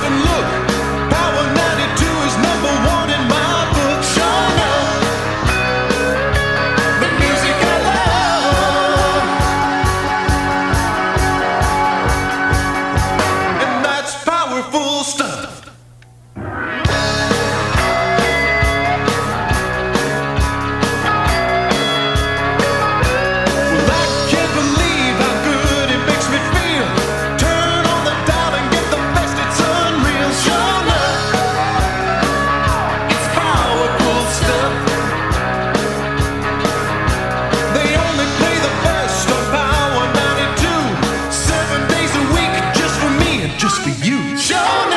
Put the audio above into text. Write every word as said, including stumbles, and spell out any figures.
and look. Power ninety-two is number one in my book. Sure enough, the music I love, and that's powerful stuff. Well, I can't believe how good it makes me feel. Turn on the dial and get the best, it's unreal. Sure enough, it's powerful stuff. They only play the best on Power ninety-two, seven days a week, just for me and just for you. Sure enough.